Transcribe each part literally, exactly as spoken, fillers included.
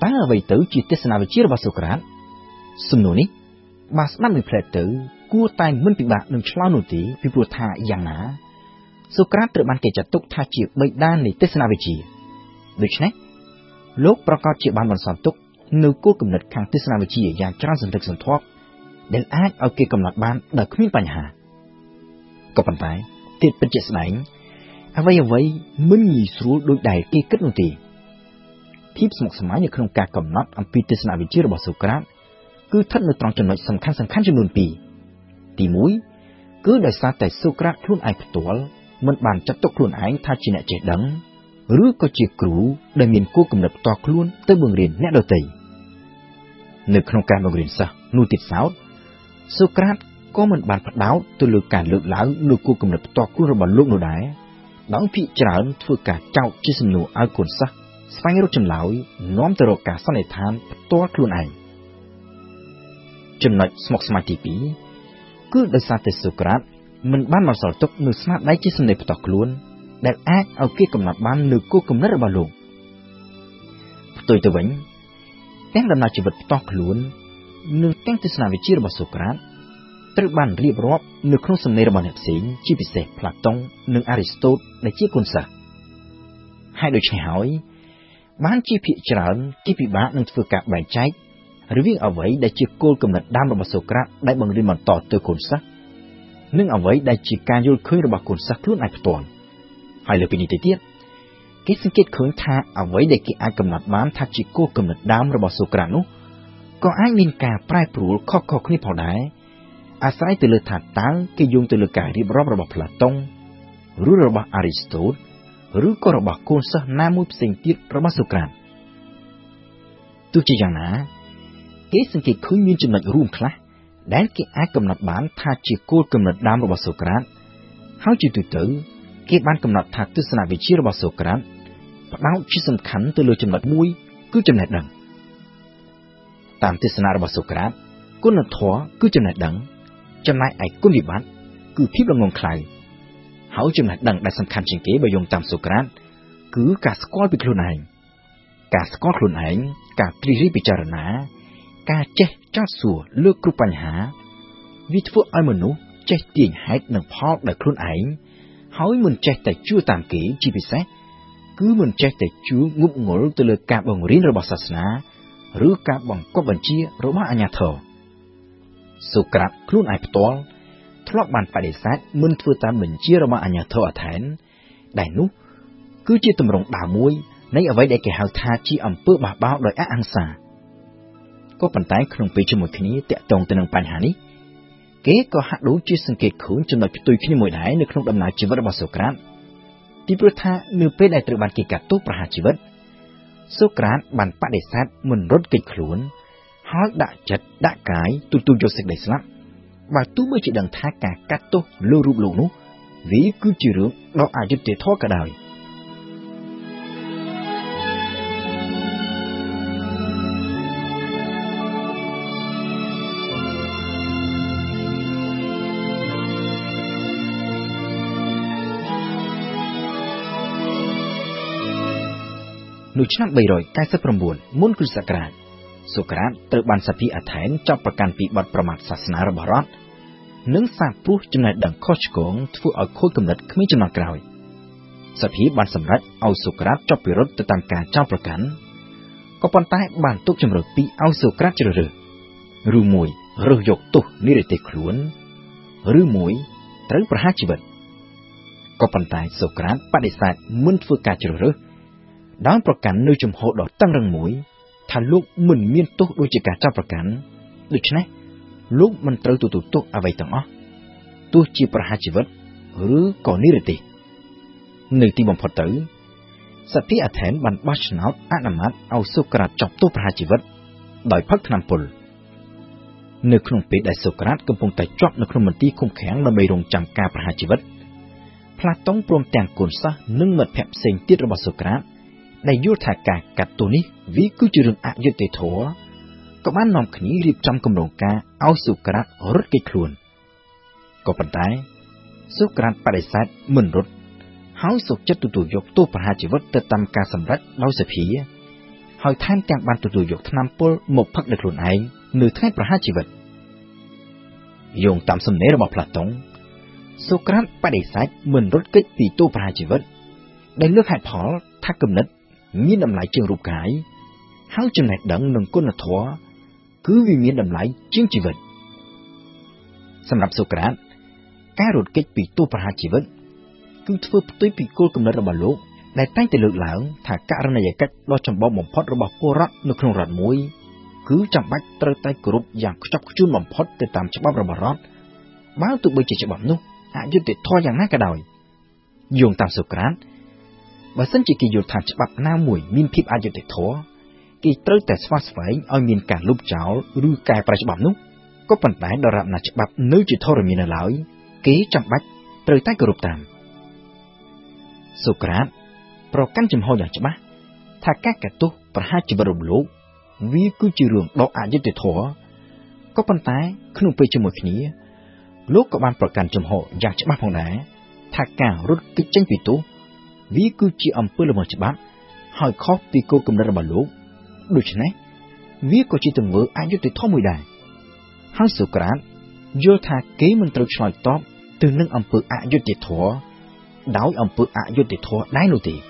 តើអ្វីទៅជាទស្សនវិជ្ជារបស់សូក្រាតសំណួរនេះបើស្ដាប់មិនផ្លែតទៅគួរតែមិនពិបាកនឹងឆ្លើយនោះទេពីព្រោះថាយ៉ាងណាសូក្រាតត្រូវបានគេចាត់ទុកថាជាបេតានៃទស្សនវិជ្ជាដូច្នេះលោកប្រកាសជាបានបន្សល់ទុកនៅគោលគំនិតខាងទស្សនវិជ្ជាយ៉ាងច្រើនសន្ធឹកសន្ធាប់ដែលអាចឲ្យគេកំណត់បានដោយគ្មានបញ្ហាក៏ប៉ុន្តែទៀតពិតជាស្ដែងអ្វីអ្វីមិនងាយស្រួលដូចដែលគេគិតនោះទេភាពស្មុគស្មាញនៅក្នុងការកំណត់អំពីទស្សនវិជ្ជារបស់សូក្រាតគឺស្ថិតនៅត្រង់ចំណុចសំខាន់សំខាន់ចំនួនពីរទីមួយគឺដោយសារតែសូក្រាតខ្លួនឯងផ្ទាល់មិនបានចាត់ទុកខ្លួនឯងថាជាអ្នកចេះដឹងឬក៏ជាគ្រូដែលមានគោលគំនិតផ្ទាល់ខ្លួនទៅបង្រៀនអ្នកដទៃនៅក្នុងការបង្រៀនសិស្សនោះទៀតសោតសូក្រាតក៏មិនបានផ្ដោតទៅលើការលើកឡើងនូវគោលគំនិតផ្ទាល់ខ្លួនរបស់លោកនោះដែរដោយភាគច្រើនធ្វើការចោទជាសំណួរឲ្យកូនសិស្សស្វែងរកចម្លើយនាំទៅរកការសន្និដ្ឋានផ្ទាល់ខ្លួនឯងចំណុចស្មុគស្មាញទីពីរគឺដោយសារតែសូក្រាតមិនបានបន្សល់ទុកនូវស្នាដៃជាសម្ដីផ្ទាល់ខ្លួនដែលអាចឲ្យគេកំណត់បាននូវគោលគំនិតរបស់លោកផ្ទុយទៅវិញទាំងដំណើរជីវិតផ្ទាល់ខ្លួននិងទាំងទស្សនវិជ្ជារបស់សូក្រាតត្រូវបានរៀបរាប់នៅក្នុងសំណេររបស់អ្នកផ្សេងជាពិសេសផ្លាតុងនិងអារីស្តូតដែលជាគុណសិស្សហើយដូច្នេះហើយបានជាភាគច្រើនគេពិបាកនឹងធ្វើការបែងចែករវាងអ្វីដែលជាគោលគំនិតដើមរបស់សូក្រាតដែលបង្រៀនបន្តទៅកូនសិស្សនិងអ្វីដែលជាការយល់ឃើញរបស់កូនសិស្សខ្លួនឯងផ្ទាល់ហើយលើពីនេះទៅទៀតគេសង្កេតឃើញថាអ្វីដែលគេអាចកំណត់បានថាជាគោលគំនិតដើមរបស់សូក្រាតនោះក៏អាចមានការប្រែប្រួលខុសៗគ្នាផងដែរអាស្រ័យទៅលើថាតើគេយោងទៅលើការរៀបរាប់របស់ផ្លាតុងឬរបស់អារីស្តូតឬក៏របស់កូនសិស្សណាមួយផ្សេងទៀតរបស់សូក្រាតទោះជាយ៉ាងណាគេសង្កេតឃើញមានចំណុចរួមខ្លះដែលគេអាចកំណត់បានថាជាគោលគំនិតដើមរបស់សូក្រាតហើយជាទូទៅគេបានកំណត់ថាទស្សនវិជ្ជារបស់សូក្រាតផ្ដោតជាសំខាន់ទៅលើចំណុចមួយគឺចំណេះដឹងតាមទស្សនៈរបស់សូក្រាតគុណធម៌គឺចំណេះដឹងចំណែកឯគុណវិបត្តិគឺភាពល្ងងខ្លៅហើយចំណេះដឹងដែលសំខាន់ជាងគេបើយោងតាមសូក្រាតគឺការស្គាល់ពីខ្លួនឯងការស្គាល់ខ្លួនឯងការត្រិះរិះពិចារណាការចេះចោទសួរលើកគ្រប់បញ្ហាវាធ្វើឲ្យមនុស្សចេះទាញហេតុនិងផលដោយខ្លួនឯងហើយមិនចេះតែជឿតាមគេជាពិសេសគឺមិនចេះតែជឿងប់ងល់ទៅលើការបង្រៀនរបស់សាសនាឬការបង្គាប់បញ្ជារបស់អាជ្ញាធរសូក្រាតខ្លួនឯងផ្ទាល់ធ្លាប់បានបដិសេធមិនធ្វើតាមបញ្ជារបស់អាជ្ញាធរអាថែនដែលនោះគឺជាទម្រង់ដើមមួយនៃអ្វីដែលគេហៅថាជាអំពើបះបោរដោយអហិង្សាក៏ប៉ុន្តែក្នុងពេលជាមួយគ្នាតាក់ទងទៅនឹងបញ្ហានេះគេក៏ហាក់ដូចជាសង្កេតឃើញចំណុចផ្ទុយគ្នាមួយដែរនៅក្នុងដំណើរជីវិតរបស់សូក្រាតពីព្រោះថានៅពេលដែលត្រូវបានគេកាត់ទោសប្រហារជីវិតសូក្រាតបានបដិសេធមិនរត់គេចខ្លួនហើយដាក់ចិត្តដាក់កាយទទួលយកសេចក្តីស្លាប់បើទោះបីជាដឹងថាការកាត់ទោសលើរូបលោកនោះវាគឺជារឿងដ៏អយុត្តិធម៌ក៏ដោយនៅឆ្នាំបីរយកាយសិបប្រាំបួនមុនគ្រិស្តសករាជសូក្រាតត្រូវបានសភាអាថែនចាប់ប្រកាន់ពីបទប្រមាថសាសនារបស់រដ្ឋនិងសាបព្រោះចំណេះដឹងខុសឆ្គងធ្វើឲ្យខូចគំនិតក្មេងជំនាន់ក្រោយសភាបានសម្រេចឲ្យសូក្រាតជាប់ពិរុទ្ធទៅតាមការចោទប្រកាន់ក៏ប៉ុន្តែបានទុកជម្រើសពីរឲ្យសូក្រាតជ្រើសរើសឬមួយរើសយកទោសនិរទេសខ្លួនឬមួយត្រូវប្រហារជីវិតក៏ប៉ុន្តែសូក្រាតបដិសេធមិនធ្វើការជ្រើសរើសដោយប្រកាន់នៅជំហរដ៏តឹងរឹងមួយថាលោកមិនមានទោសដូចជាការចោទប្រកាន់ដូច្នេះលោកមិនត្រូវទទួលទោសអ្វីទាំងអស់ទោះជាប្រហារជីវិតឬក៏និរទេសនៅទីបំផុតទៅសភាអាថែនបានបោះឆ្នោតអនុម័តឲ្យសូក្រាតជាប់ទោសប្រហារជីវិតដោយផឹកថ្នាំពុលនៅក្នុងពេលដែលសូក្រាតកំពុងតែជាប់នៅក្នុងមន្ទីរឃុំឃាំងដើម្បីរងចាំការប្រហារជីវិតផ្លាតុងព្រមទាំងកូនសិស្សនិងមិត្តភក្តិផ្សេងទៀតរបស់សូក្រាតដែលយល់ថាការកាត់ទោសនេះវាគឺជារឿងអយុត្តិធម៌ក៏បាននាំគ្នារៀបចំគម្រោងការឲ្យសូក្រាតរត់គេចខ្លួនក៏ប៉ុន្តែសូក្រាតបដិសេធមិនរត់ហើយសុខចិត្តទទួលយកទោសប្រហារជីវិតទៅតាមការសម្រេចដោយសភាហហើយថែមទាំងបានទទួលយកថ្នាំពុលមកផឹកដោយខ្លួនឯងនៅថ្ងៃប្រហារជីវិតយោងតាមសំណេររបស់ផ្លាតុងសូក្រាតបដិសេធមិនរត់គេចពីទោសប្រហារជីវិតដែលលើកហេតុផលថាគំនិតមានតម្លៃជាងរូបកាយហើយចំណេះដឹងនិងគុណធម៌គឺវាមានតម្លៃជាងជីវិតសម្រាប់សូក្រាតការរត់គេចពីទោសប្រហារជីវិតគឺធ្វើផ្ទុយពីគោលគំនិតរបស់លោកដែលតែងតែលើកឡើងថាករណីយកិច្ចដ៏ចម្បងបំផុតរបស់ពលរដ្ឋនៅក្នុងរដ្ឋមួយគឺចាំបាច់ត្រូវតែគោរពយ៉ាងខ្ជាប់ខ្ជួនបំផុតទៅតាមច្បាប់របស់រដ្ឋបើទោះបីជាច្បាប់នោះអយុត្តិធម៌យ៉ាងណាក៏ដោយយោងតាមសូក្រាតបើសិនជាគេយល់ថាច្បាប់ណាមួយមានភាពអយុត្តិធម៌គេត្រូវតែស្វាស្វែងឲ្យមានការលុបចោលឬកែប្រែច្បាប់នោះក៏ប៉ុន្តែដរាបណាច្បាប់នៅជាធរមាននៅឡើយគេចាំបាច់ត្រូវតែគោរពតាមសូក្រាតប្រកាន់ចំហយ៉ាងច្បាស់ថាការកាត់ទោសប្រហារជីវិតរបស់លោកវាគឺជារឿងដ៏អយុត្តិធម៌ក៏ប៉ុន្តែក្នុងពេលជាមួយគ្នាលោកក៏បានប្រកាន់ចំហយ៉ាងច្បាស់ផងដែរថាការរត់គេចចេញពីទោសវាគឺជាអំពើល្មើសច្បាប់ហើយខុសពីគោលគំនិតរបស់លោកដូច្នេះវាក៏ជាទង្វើអយុត្តិធម៌មួយដែរហើយសូក្រាតយល់ថាគេមិនត្រូវឆ្លើយតបទៅនឹងអំពើអយុត្តិធម៌ដោយអំពើអយុត្តិធម៌ដែរនោះទេ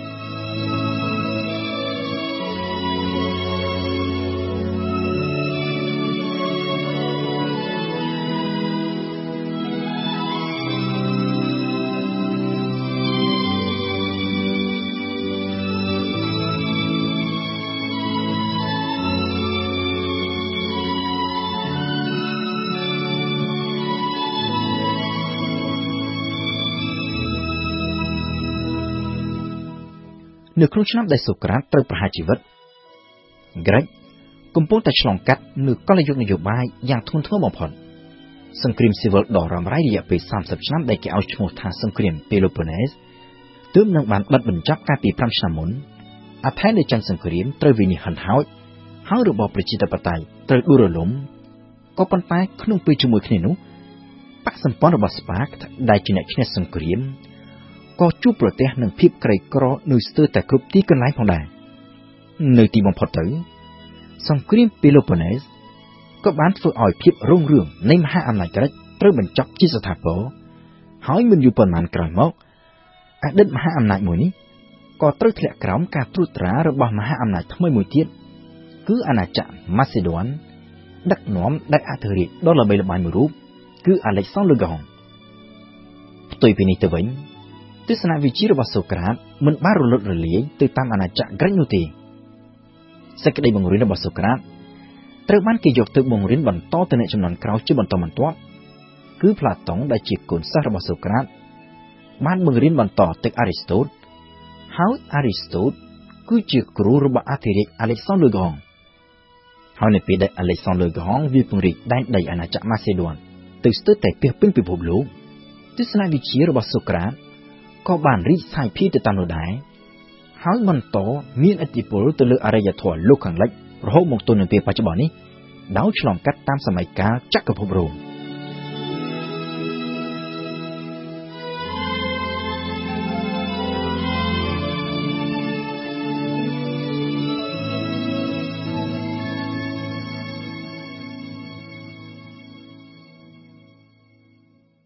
នៅក្នុងឆ្នាំដែលសូក្រាតត្រូវប្រហារជីវិតក្រិចកំពុងតែឆ្លងកាត់នូវកលយុគនយោបាយយ៉ាងធ្ងន់ធ្ងរបំផុតសង្គ្រាមស៊ីវិលដ៏រ៉ាំរ៉ៃរយៈពេលសាមសិបឆ្នាំដែលគេឲ្យឈ្មោះថាសង្គ្រាមពេឡូប៉ូណេសទើបនឹងបានបិទបញ្ចប់កាលពីប្រាំឆ្នាំមុនអាថែននៃចន្ទសង្គ្រាមត្រូវវិនិច្ឆ័យហិនហោចហើយរបបប្រជាធិបតេយ្យត្រូវដួលរលំក៏ប៉ុន្តែក្នុងពេលជាមួយគ្នានោះបកសម្ព័ន្ធរបស់ស្ប៉ាដែលជាអ្នកឈ្នះសង្គ្រាមក៏ជួបប្រទះនឹងភាពក្រីក្រនៅស្ទើរតែគ្រប់ទីកន្លែងផងដែរនៅទីបំផុតទៅសង្គ្រាមពេឡូប៉ូណេសក៏បានធ្វើឲ្យភាពរុងរឿងនៃមហាអំណាចក្រិចត្រូវបញ្ចប់ជាស្ថាពរហើយមិនយូរប៉ុន្មានក្រោយមកអតីតមហាអំណាចមួយនេះក៏ត្រូវធ្លាក់ក្រោមការត្រួតត្រារបស់មហាអំណាចថ្មីមួយទៀតគឺអាណាចក្រម៉ាសេដូនដឹកនាំដោយអធិរាជដ៏ល្បីល្បាញមួយរូបគឺអាឡិចសាន់ឌឺ ហ្គង់ផ្ទុយពីនេះទៅវិញទស្សនវិជ្ជារបស់សូក្រាតមិនបានរលត់រលាយទៅតាមអាណាចក្រក្រិចនោះទេសេចក្តីបង្រៀនរបស់សូក្រាតត្រូវបានគេយកទៅបង្រៀនបន្តទៅអ្នកជំនាន់ក្រោយជាបន្តបន្ទាប់គឺផ្លាតុងដែលជាកូនសិស្សរបស់សូក្រាតបានបង្រៀនបន្តទៅអារីស្តូតហើយអារីស្តូតគឺជាគ្រូរបស់អធិរាជអាឡិចសាន់ឌឺ ហ្គង់ហើយនៅពេលដែលអាឡិចសាន់ឌឺ ហ្គង់វាពង្រីកដែនដីអាណាចក្រម៉ាសេដូនទៅស្ទើរតែពាសពេញពិភពលោកទស្សនវិជ្ជារបស់សូក្រាតក៏បានរីកសាយភាយទៅតាមនោះដែរហើយបន្តមានឥទ្ធិពលទៅលើអរិយធម៌លោកខាងលិចរហូតមកទល់នឹងពេលបច្ចុប្បន្ននេះដោយឆ្លងកាត់តាមសម័យកាលចក្រភពរ៉ូម